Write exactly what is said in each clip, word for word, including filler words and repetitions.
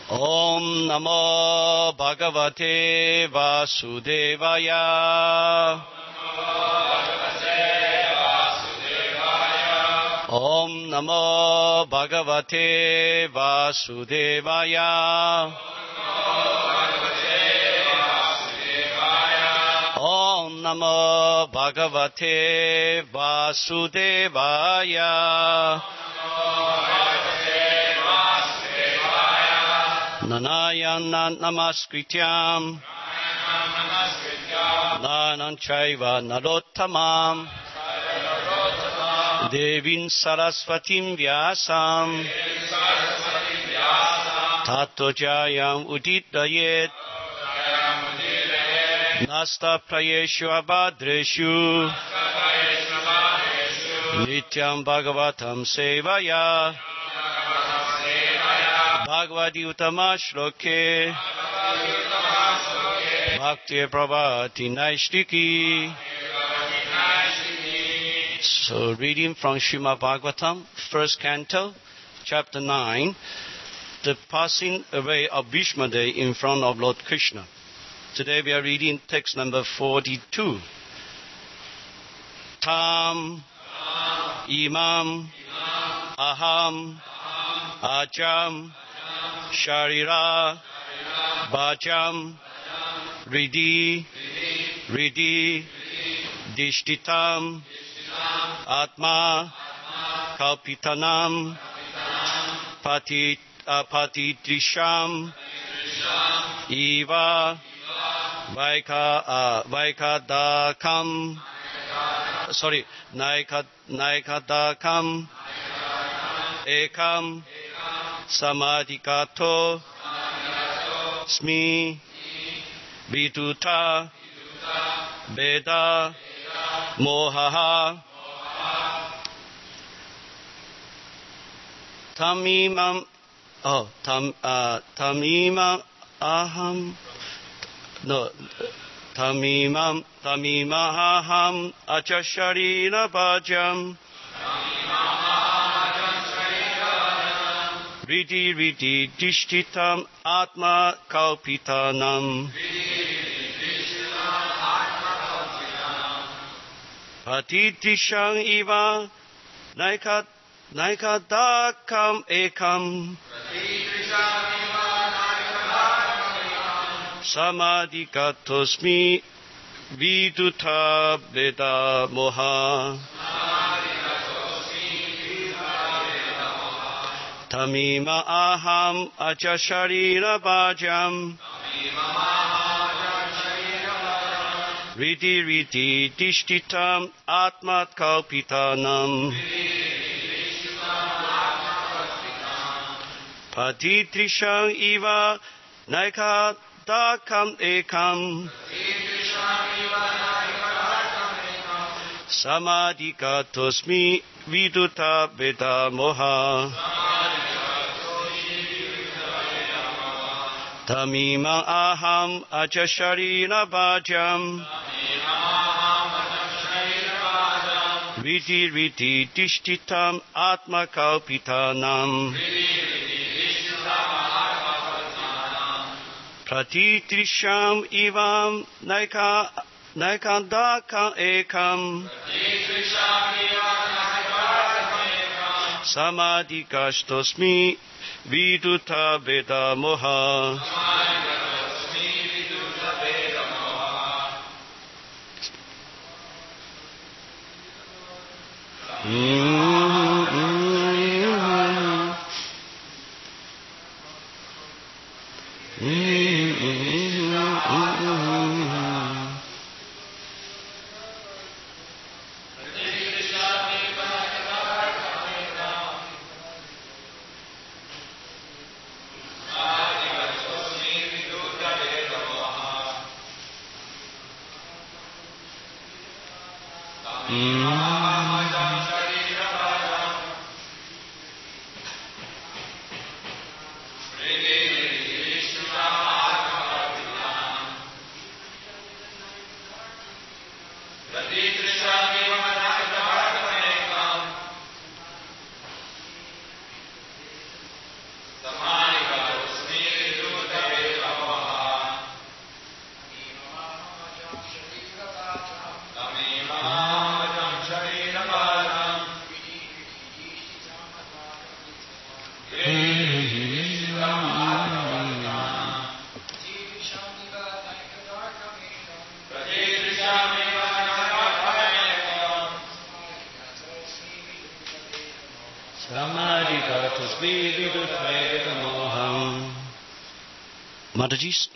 Om Namo Bhagavate Vasudevaya. Om Namo Bhagavate Vasudevaya. Om Namo Bhagavate Vasudevaya. Nanayana Namaskrityam Nanan Chaiva Narottamam Devin Saraswatim Vyasam Tato Jayam Uditayet Nasta Prayeshu Abhadreshu Nityam Bhagavatam Sevaya Bhagavati Uttama Shloke Bhakti Prabhati Naishtiki. So reading from Srimad Bhagavatam, first canto, chapter nine, the passing away of Bhishma Day in front of Lord Krishna. Today we are reading text number forty-two. Tam Imam Aham Ajam Sharira Bhajam Riddhi Riddhi Dishtitam Atma Kalpitanam Pati Patitrisham Eva Vaika Vaikadakam Sorry Naikad Naikadakam Ekam Samadhikato Smi Viduta Veda Mohaha Tamimam Oh tam uh, Tamimam Aham No Tamimam Tamimaham Achasharina Bhajam Riddhi Riddhi Dishtitam Atma Kalpitanam Patitishang Iva Naikat Naikadakam Ekam Samadhikatosmi Viduta Veda Moha Tamima Aham Achasharira Bhajam Riddhi Riddhi Dishtitam Atmat Kalpitanam Patitrishang Iva Naikadakam Ekam Samadhikatosmi Viduta Veda Moha Tamima Aham Achasharina Bhajam Riddhi Riddhi Dishtitam Atma Kalpitanam Pratitrisham Ivam Naika Naikandakam Ekam Samadhikastosmi Viduta Veda Moha Mataji's.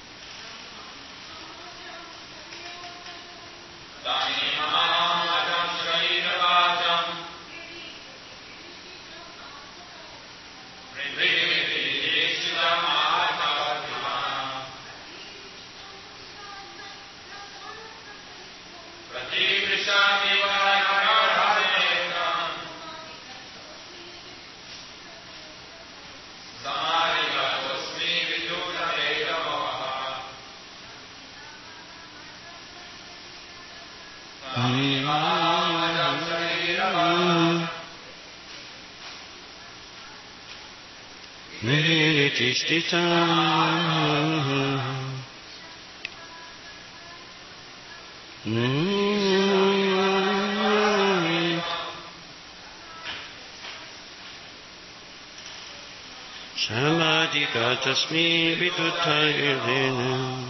Samadika tasmi vidutayadena.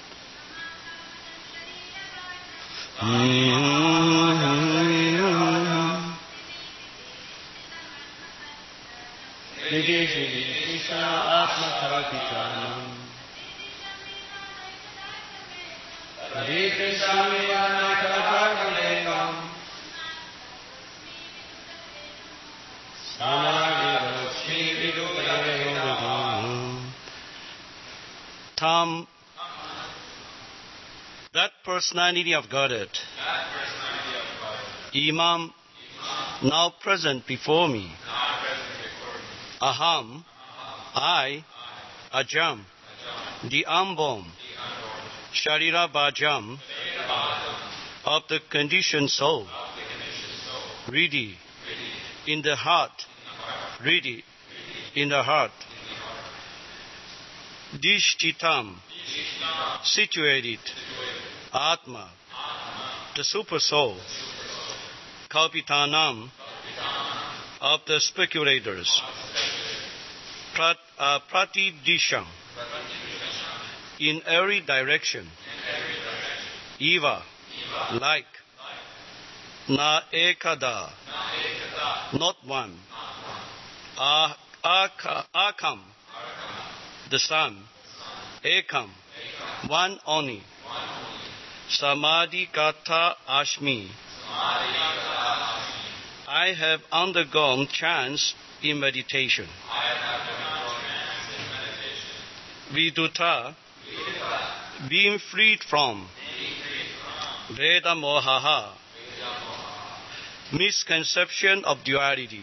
Tom, that personality of Godhead, Imam, now present before me. Aham, I, Ajam, the unborn, Sharira Bhajam, of the conditioned soul, Riddhi, in the heart, Riddhi, in the heart, Dishchitam, situated, Atma, the super soul, Kalpitanam, of the speculators, Prat, uh, Pratidisham, in every direction, Eva, like, Na Ekada, not one, Ah, Akam, the Son, Ekam, one only, Samadhi Kata Ashmi, I have undergone trance in meditation. Viduta, being freed from Veda Mohaha, misconception of duality.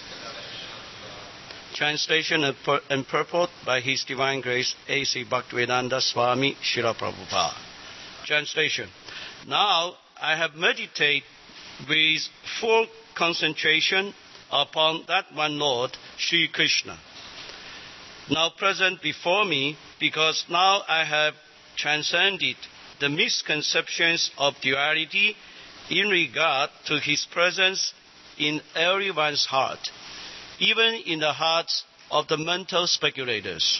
Translation and, pur- and purport by His Divine Grace A C Bhaktivedanta Swami Srila Prabhupada. Translation. Now I have meditated with full concentration upon that one Lord, Sri Krishna, now present before me, because now I have transcended the misconceptions of duality in regard to His presence in everyone's heart, even in the hearts of the mental speculators.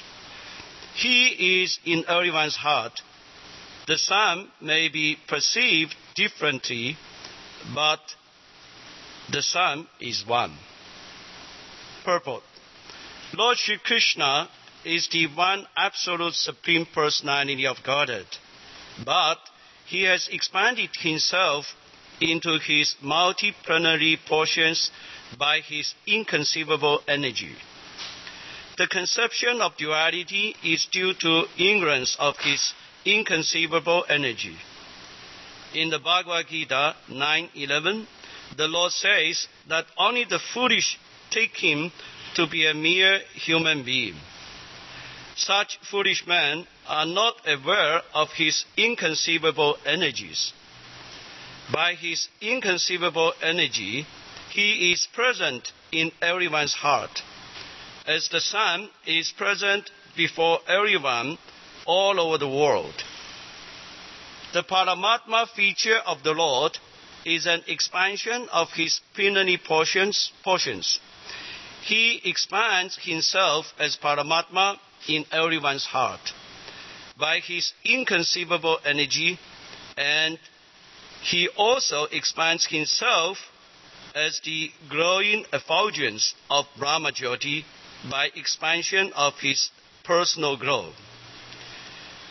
He is in everyone's heart. The Son may be perceived differently, but the Son is one. Purport. Lord Sri Krishna is the one absolute supreme personality of Godhead, but He has expanded Himself into His multiplenary portions by His inconceivable energy. The conception of duality is due to ignorance of His inconceivable energy. In the Bhagavad Gita nine eleven, the Lord says that only the foolish take Him to be a mere human being. Such foolish men are not aware of His inconceivable energies. By His inconceivable energy, He is present in everyone's heart, as the Sun is present before everyone all over the world. The Paramatma feature of the Lord is an expansion of His plenary portions, portions. He expands Himself as Paramatma in everyone's heart by His inconceivable energy, and He also expands Himself as the growing effulgence of Brahmajyoti by expansion of His personal growth.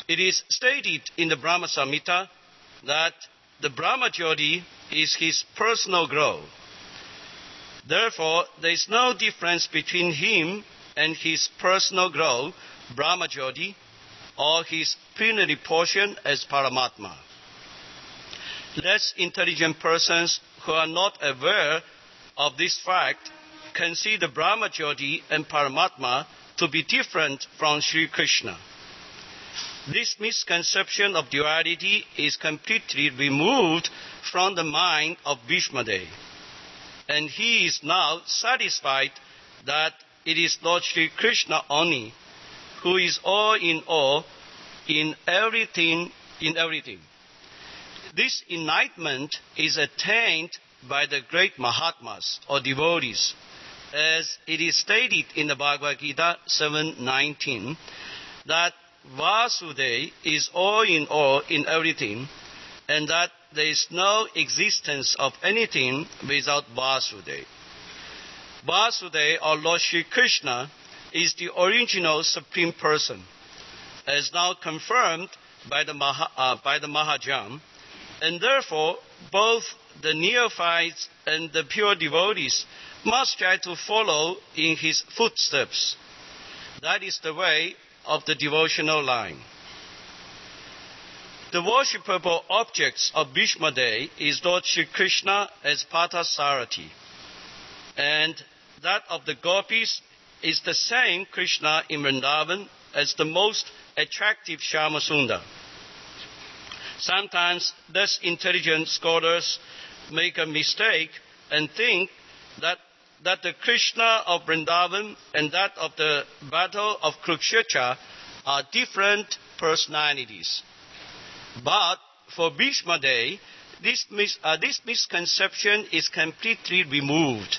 It is stated in the Brahma Samhita that the Brahmajyoti is his personal growth. Therefore, there is no difference between him and his personal growth, Brahmajyoti, or his plenary portion as Paramatma. Less intelligent persons who are not aware of this fact consider Brahmajyoti and Paramatma to be different from Sri Krishna. This misconception of duality is completely removed from the mind of Bhishmadev, and he is now satisfied that it is Lord Sri Krishna only who is all in all in everything, in everything. This enlightenment is attained by the great Mahatmas or devotees, as it is stated in the Bhagavad Gita seven nineteen, that Vasudeva is all in all in everything, and that there is no existence of anything without Vasudeva. Vasudeva, or Lord Sri Krishna, is the original Supreme Person, as now confirmed by the, Maha, uh, by the Mahajana, and therefore both the neophytes and the pure devotees must try to follow in his footsteps. That is the way of the devotional line. The worshipable objects of Bhishmadev is Lord Sri Krishna as Parthasarathi, and that of the gopis is the same Krishna in Vrindavan as the most attractive Shyamasundar. Sometimes less intelligent scholars make a mistake and think that, that the Krishna of Vrindavan and that of the battle of Kurukshetra are different personalities. But for Bhishmadev, this, mis- uh, this misconception is completely removed.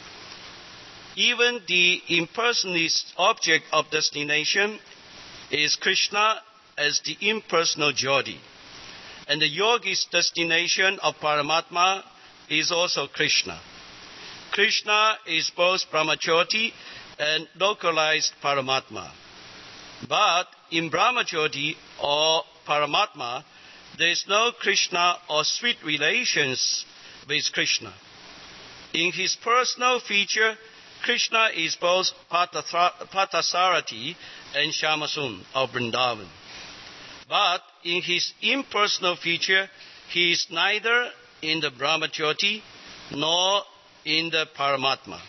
Even the impersonalist object of destination is Krishna as the impersonal Jyoti. And the yogi's destination of Paramatma is also Krishna. Krishna is both Brahmajyoti and localized Paramatma. But in Brahmajyoti or Paramatma, there is no Krishna or sweet relations with Krishna. In his personal feature, Krishna is both Parthasarathi and Shyamasundar of Vrindavan. But in his impersonal feature, he is neither in the Brahmajyoti nor in the Paramatma.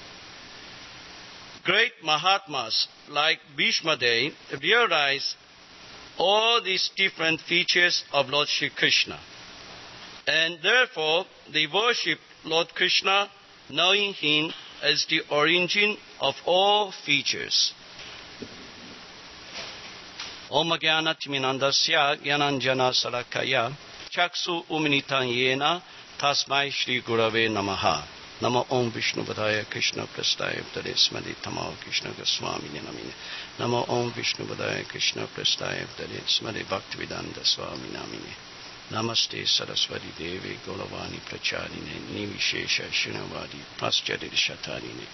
Great Mahatmas like Bhishmadev realize all these different features of Lord Sri Krishna, and therefore they worship Lord Krishna, knowing him as the origin of all features. Om Jnana Timinandasya Jnananjana Salakaya Chaksu Uminitan Yena Tasmai Shri Gurave Namaha. Namo Om Vishnu Padaya Krishna Prastaya Vtade Smadi Tamao Krishna Goswami Namine. Namo Om Vishnu Padaya Krishna Prastaya Vtade Smadi Bhaktivedanta Swami Namine. Namaste Saraswati Devi Golavani Pracharine Nivishesha Shinavadi Praschadi Shatarine.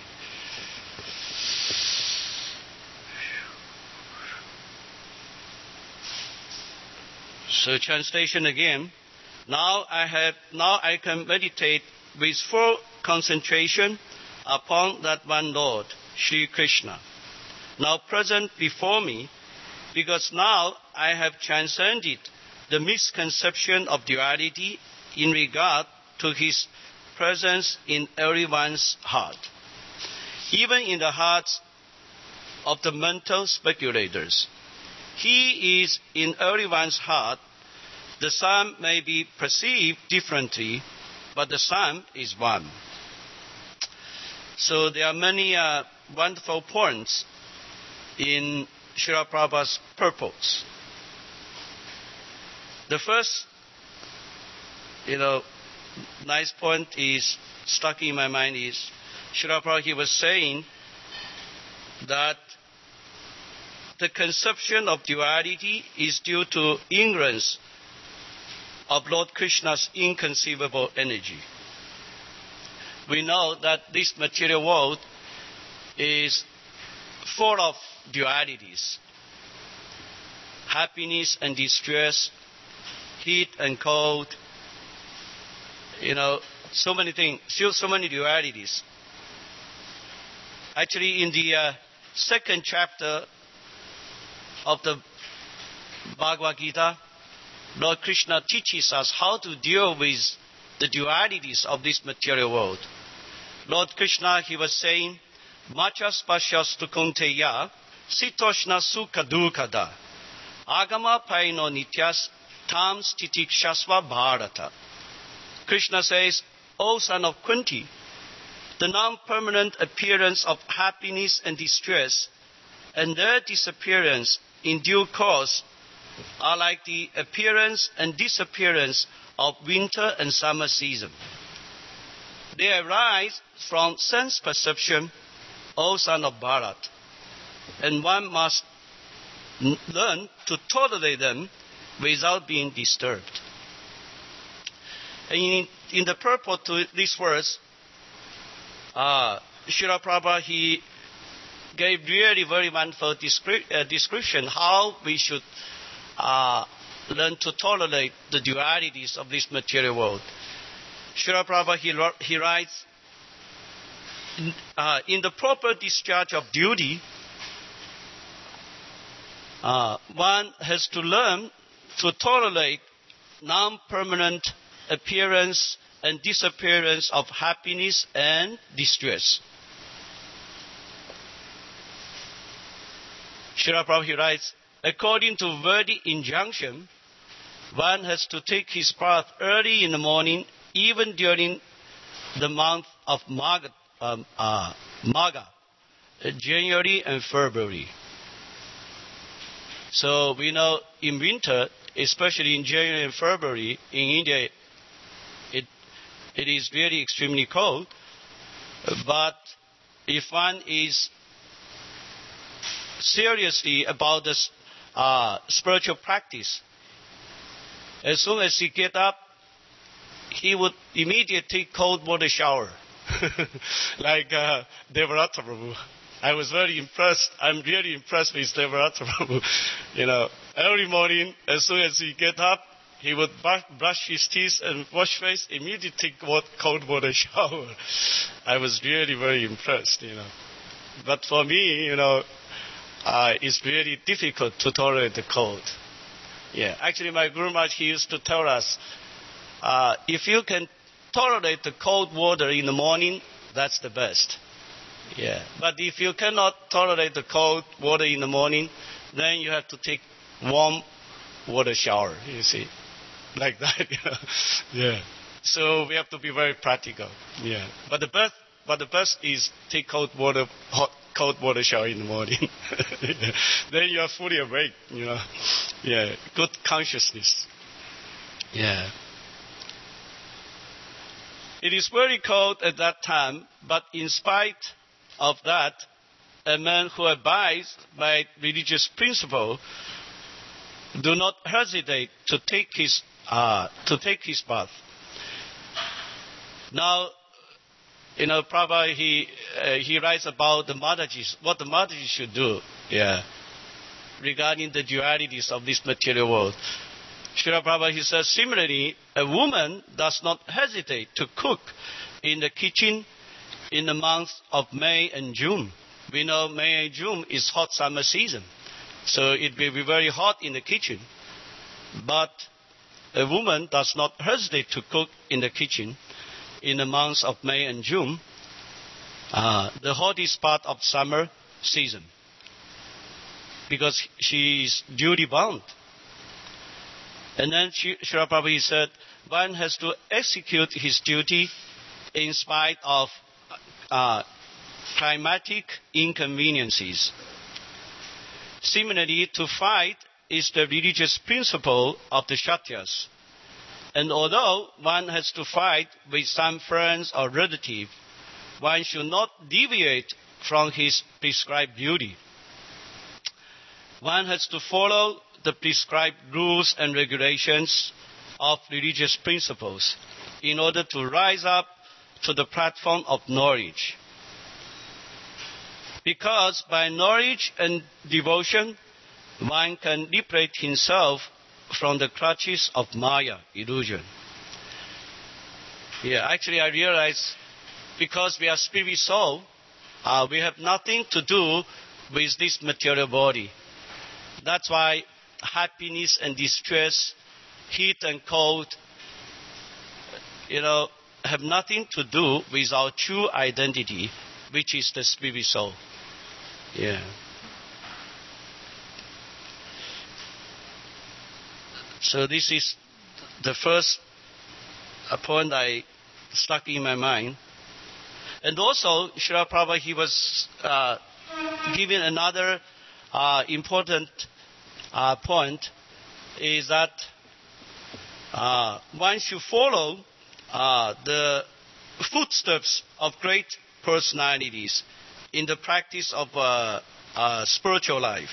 So translation again. Now I have now I can meditate with full concentration upon that one Lord, Sri Krishna, now present before me, because now I have transcended the misconception of duality in regard to his presence in everyone's heart, even in the hearts of the mental speculators. He is in everyone's heart. The sum may be perceived differently, but the sum is one. So there are many uh, wonderful points in Srila Prabhupada's purpose. The first, you know, nice point is stuck in my mind is Srila Prabhupada, he was saying that the conception of duality is due to ignorance of Lord Krishna's inconceivable energy. We know that this material world is full of dualities. happiness and distress, heat and cold, you know, so many things, still so many dualities. Actually, in the uh, second chapter of the Bhagavad Gita, Lord Krishna teaches us how to deal with the dualities of this material world. Lord Krishna, he was saying, Machas pasyastu kunteya, sitoshna sukha dukkada, agama paino nityas tam stitikshasva bharata. Krishna says, O son of Kunti, the non-permanent appearance of happiness and distress and their disappearance in due course are like the appearance and disappearance of winter and summer season. They arise from sense perception, O son of Bharat, and one must n- learn to tolerate them without being disturbed. And in, in the purport to this verse, uh, Srila Prabhupada, he gave really very wonderful descri- uh, description how we should uh, learn to tolerate the dualities of this material world. Srila Prabhupada, he, he writes, uh, in the proper discharge of duty, uh, one has to learn to tolerate non-permanent appearance and disappearance of happiness and distress. Srila Prabhupada, he writes, according to Vedic injunction, one has to take his bath early in the morning, even during the month of Magha, um, uh, Magha, January and February. So we know in winter, especially in January and February, in India, it it is really extremely cold. But if one is seriously about this uh, spiritual practice, as soon as he get up, he would immediately take cold water shower, like uh, Devarata Prabhu. I was very impressed. I'm really impressed with Devarata Prabhu. You know, every morning, as soon as he get up, he would brush his teeth and wash face, immediately take cold water shower. I was really very impressed, you know. But for me, you know, uh, it's really difficult to tolerate the cold. Yeah, actually, my Guru Maharaj, he used to tell us, uh, if you can tolerate the cold water in the morning, that's the best. Yeah, but if you cannot tolerate the cold water in the morning, then you have to take warm water shower, you see, like that. You know? Yeah. So we have to be very practical. Yeah. But the best, but the best is take cold water, hot cold water shower in the morning. Yeah. Then you are fully awake. You know. Yeah. Good consciousness. Yeah. It is very cold at that time, but in spite of that, a man who abides by religious principle do not hesitate to take his uh, to take his bath. Now, you know, Prabhupada, he uh, he writes about the Madhajis, what the Madhajis should do, yeah, regarding the dualities of this material world. Srila Prabhupada, he says, similarly, a woman does not hesitate to cook in the kitchen in the months of May and June. We know May and June is hot summer season, so it will be very hot in the kitchen. But a woman does not hesitate to cook in the kitchen in the months of May and June, uh, the hottest part of summer season, because she is duty bound. And then Srila Prabhupada said, one has to execute his duty in spite of uh, climatic inconveniences. Similarly, to fight is the religious principle of the Kshatriyas. And although one has to fight with some friends or relative, one should not deviate from his prescribed duty. One has to follow the prescribed rules and regulations of religious principles in order to rise up to the platform of knowledge. Because by knowledge and devotion, one can liberate himself from the clutches of Maya, illusion. Yeah, actually I realize because we are spirit soul, uh, we have nothing to do with this material body. That's why happiness and distress, heat and cold, you know, have nothing to do with our true identity, which is the spirit soul. Yeah. So this is the first point I stuck in my mind. And also, Srila Prabhupada, he was uh, giving another uh, important uh, point, is that uh, one should follow uh, the footsteps of great personalities in the practice of uh, uh, spiritual life.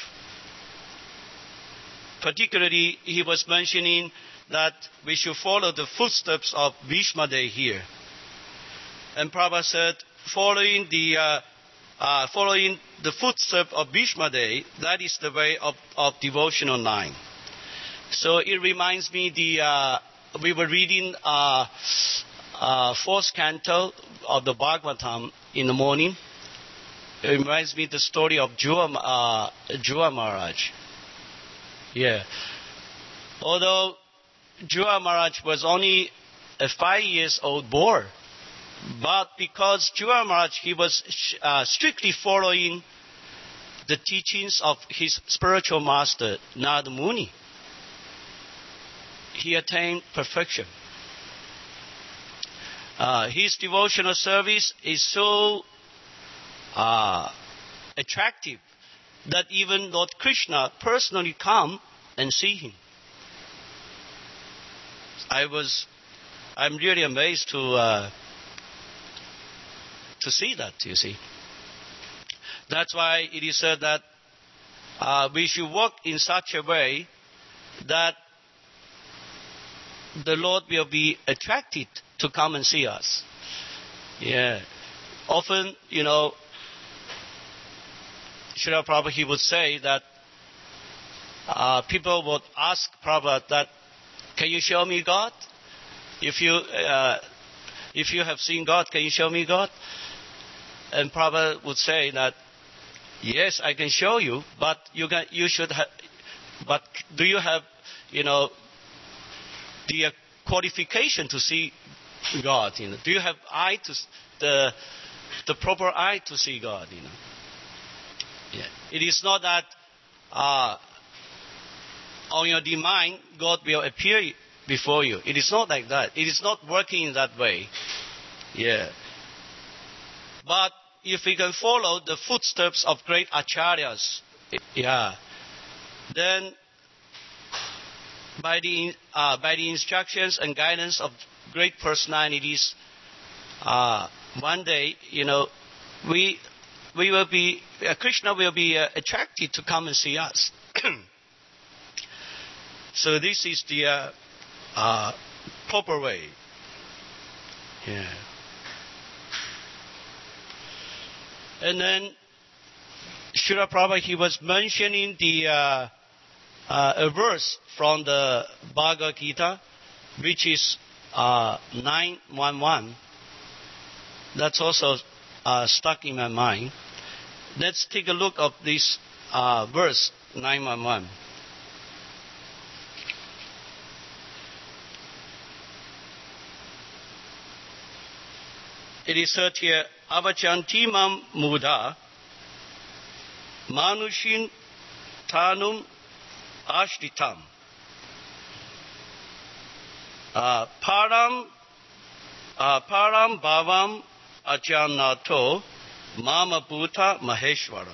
Particularly, he was mentioning that we should follow the footsteps of Bhishmadev here. And Prabhupada said, following the uh, uh, following the footsteps of Bhishmadev, that is the way of, of devotional line. So it reminds me the uh, we were reading uh, uh, fourth canto of the Bhagavatam in the morning. It reminds me the story of Jua, uh, Jua Maharaj. Yeah. Although Jua Maharaj was only a five years old boy, but because Jua Maharaj, he was uh, strictly following the teachings of his spiritual master, Narada Muni, he attained perfection. Uh, his devotional service is so uh, attractive that even Lord Krishna personally come and see him. I was, I'm really amazed to uh, to see that. You see, that's why it is said that uh, we should walk in such a way that the Lord will be attracted to come and see us. Yeah, often, you know, Srila Prabhupada, he would say that uh, people would ask Prabhupada that, can you show me God? If you uh, if you have seen God, can you show me God? And Prabhupada would say that, yes, I can show you, but you can, you should have, but do you have, you know, the uh, qualification to see God? You know, do you have eye to the the proper eye to see God? You know, yeah. It is not that uh, on your mind God will appear before you. It is not like that. It is not working in that way. Yeah. But if we can follow the footsteps of great acharyas, yeah, then by the uh, by the instructions and guidance of great personalities, uh, one day, you know, we we will be uh, Krishna will be uh, attracted to come and see us. So this is the uh, uh, proper way. Yeah. And then Srila Prabhupada, he was mentioning the uh, uh, a verse from the Bhagavad Gita, which is uh, nine one one. That's also uh, stuck in my mind. Let's take a look of this uh, verse nine one one. It is said here, avachanti mam muda manushin tanum ashritam uh, param uh, param bhavam ajanato mama bhuta maheshwara.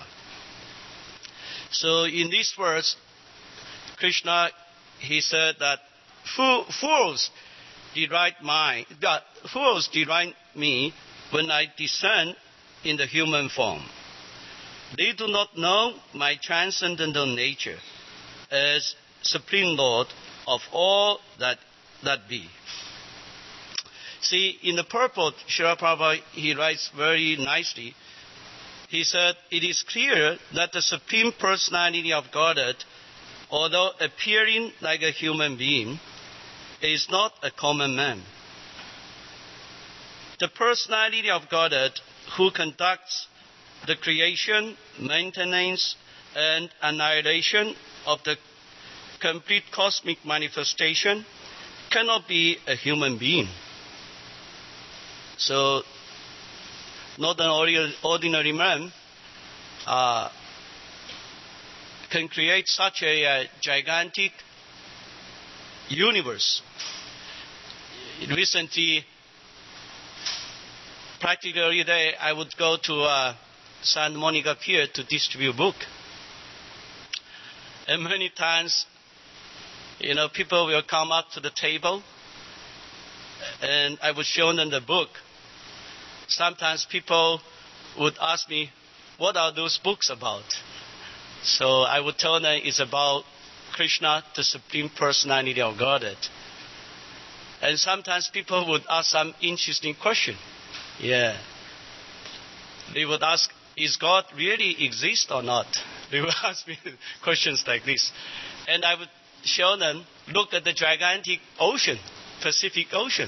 So in this verse, Krishna, he said that fools deride my, that fools deride me when I descend in the human form. They do not know my transcendental nature as Supreme Lord of all that that be. See, in the purport, Srila Prabhupada, he writes very nicely he said, it is clear that the Supreme Personality of Godhead, although appearing like a human being, is not a common man. The personality of Godhead, who conducts the creation, maintenance, and annihilation of the complete cosmic manifestation, cannot be a human being. So, not an ordinary man uh, can create such a uh, gigantic universe. Recently, practically every day, I would go to uh, Santa Monica Pier to distribute book. And many times, you know, people will come up to the table, and I would show them the book. Sometimes people would ask me, what are those books about? So I would tell them it's about Krishna, the Supreme Personality of Godhead. And sometimes people would ask some interesting question. Yeah. They would ask, is God really exist or not? They would ask me questions like this. And I would show them, look at the gigantic ocean, Pacific Ocean.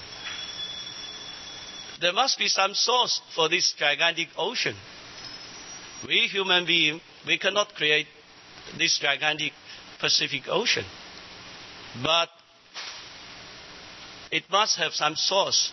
There must be some source for this gigantic ocean. We human beings, we cannot create this gigantic Pacific Ocean. But it must have some source.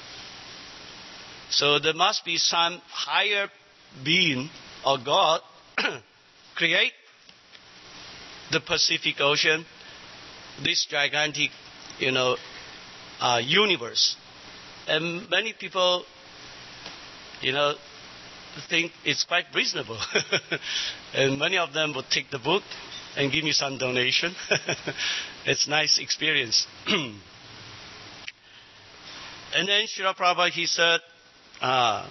So there must be some higher being or God create the Pacific Ocean, this gigantic, you know, uh, universe. And many people, you know, think it's quite reasonable. And many of them would take the book and give me some donation. It's a nice experience. And then Srila Prabhupada, he said, uh,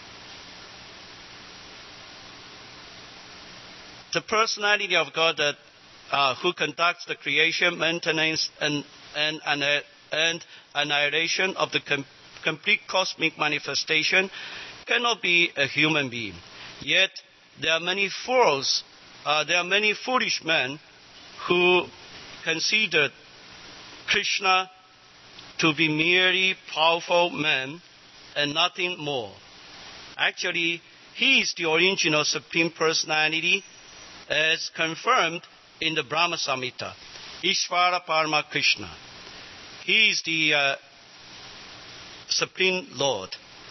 the personality of God that uh, who conducts the creation, maintenance, and and and, uh, and annihilation of the com- complete cosmic manifestation cannot be a human being. Yet there are many fools, uh, there are many foolish men who consider Krishna to be merely powerful man and nothing more. Actually, he is the original Supreme Personality as confirmed in the Brahma Samhita, Ishvara Parama Krishna. He is the uh, Supreme Lord.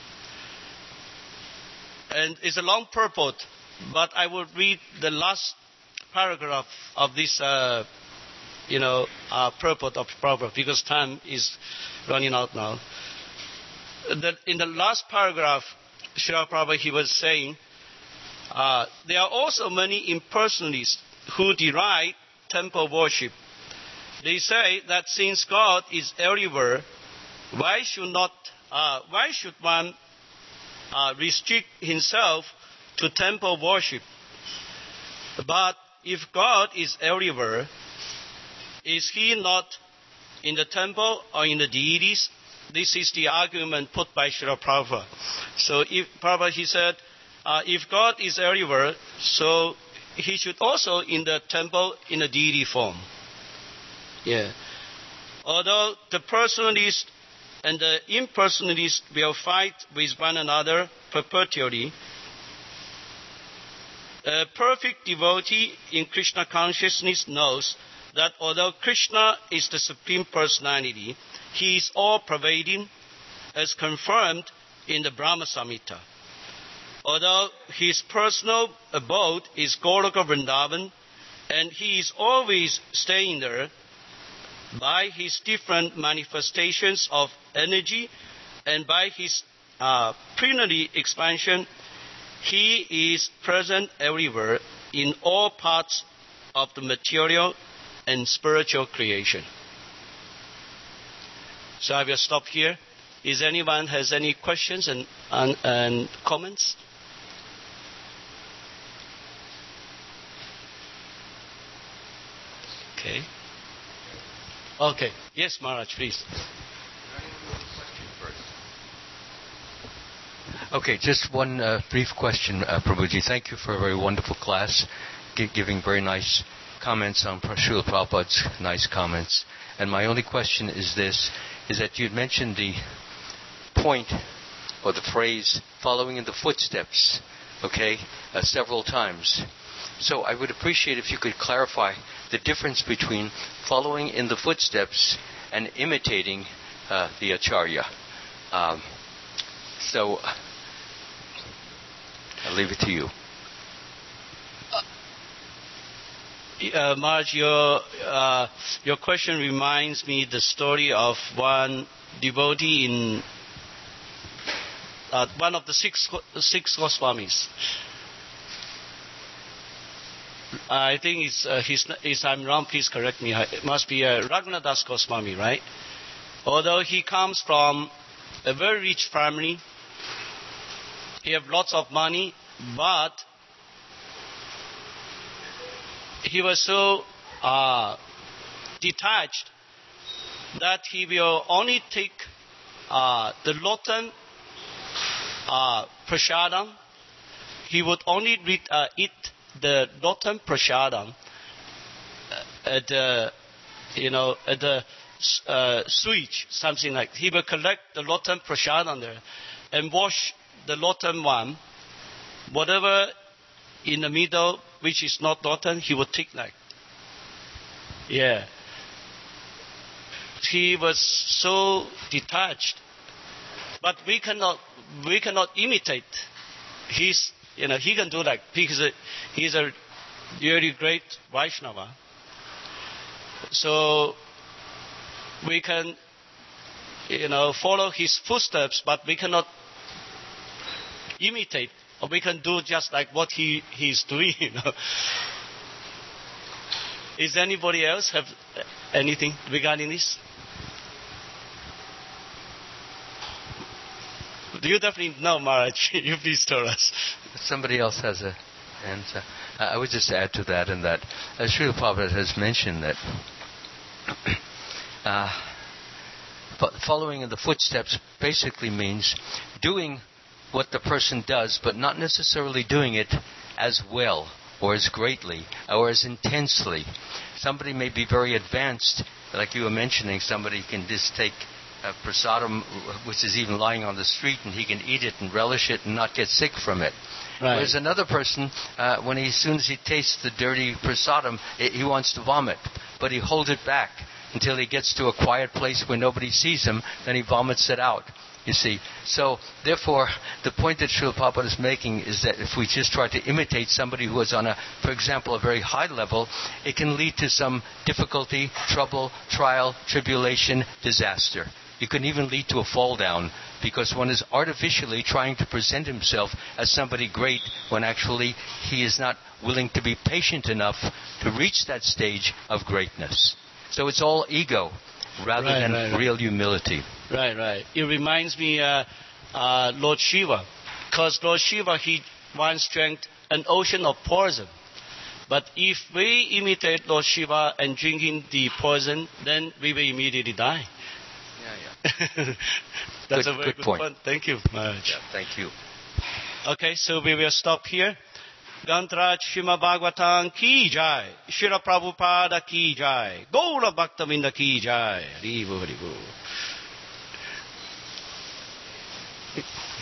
And it's a long purport, but I will read the last paragraph of this, uh, you know, uh, purport of Prabhupada, because time is running out now. The, in the last paragraph, Srila Prabhupada, he was saying, uh, there are also many impersonalists who deride temple worship. They say that since God is everywhere, why should not, uh, why should one uh, restrict himself to temple worship? But if God is everywhere, is he not in the temple or in the deities? This is the argument put by Srila Prabhupada. So if Prabhupada, he said, uh, if God is everywhere, so he should also in the temple in a deity form. Yeah. Although the personalist and the impersonalist will fight with one another perpetually, a perfect devotee in Krishna consciousness knows that although Krishna is the Supreme Personality, he is all-pervading, as confirmed in the Brahma Samhita. Although his personal abode is Goloka Vrindavan, and he is always staying there, by his different manifestations of energy and by his uh, plenary expansion, he is present everywhere in all parts of the material and spiritual creation. So I will stop here. Is anyone has any questions and, and, and comments? Okay. Okay. Yes, Maharaj, please. Okay, just one uh, brief question, uh, Prabhuji. Thank you for a very wonderful class, g- giving very nice comments on Srila Prabhupada's nice comments. And my only question is this, is that you had mentioned the point or the phrase following in the footsteps, okay, uh, several times. So I would appreciate if you could clarify the difference between following in the footsteps and imitating uh, the Acharya. Um, so I'll leave it to you. Uh, Marge, your uh, your question reminds me the story of one devotee in uh, one of the six six Goswamis. I think it's uh, his. If I'm wrong, please correct me. It must be uh, Raghunadas Goswami, right? Although he comes from a very rich family, he have lots of money, but he was so uh, detached that he will only take uh, the lotan uh, prasadam. He would only read, uh, eat the lotan prasadam at the, you know, at the uh, switch, something like. He will collect the lotan prasadam there and wash the lotan one. Whatever in the middle, which is not lotan, he would take like. Yeah. He was so detached, but we cannot, we cannot imitate his. You know, he can do like, because he's a really great Vaishnava. So we can, you know, follow his footsteps, but we cannot imitate, or we can do just like what he he's doing. You know. Is anybody else have anything regarding this? Do you definitely know, Maharaj? You please tell us. Somebody else has a answer. Uh, I would just add to that, in that uh, Srila Prabhupada has mentioned that uh, following in the footsteps basically means doing what the person does, but not necessarily doing it as well, or as greatly, or as intensely. Somebody may be very advanced, like you were mentioning, somebody can just take Uh, prasadam, which is even lying on the street, and he can eat it and relish it and not get sick from it. Right. Whereas another person, uh, when he, as soon as he tastes the dirty prasadam, it, he wants to vomit, but he holds it back until he gets to a quiet place where nobody sees him, then he vomits it out. You see, so therefore, the point that Srila Prabhupada is making is that if we just try to imitate somebody who is on a, for example, a very high level, it can lead to some difficulty, trouble, trial, tribulation, disaster. It can even lead to a fall down, because one is artificially trying to present himself as somebody great when actually he is not willing to be patient enough to reach that stage of greatness. So it's all ego rather right, than right, right. real humility. Right, right. It reminds me uh, uh, Lord Shiva, because Lord Shiva, he once drank an ocean of poison. But if we imitate Lord Shiva and drinking the poison, then we will immediately die. Yeah, yeah. That's good, a very good, good point. point. Thank you, Maharaj. Yeah, thank you. Okay, so we will stop here. Gantraj Srimad Bhagavatam ki jai. Srila Prabhupada ki jai. Gaura Bhaktavinda ki jai. Haribo, haribo.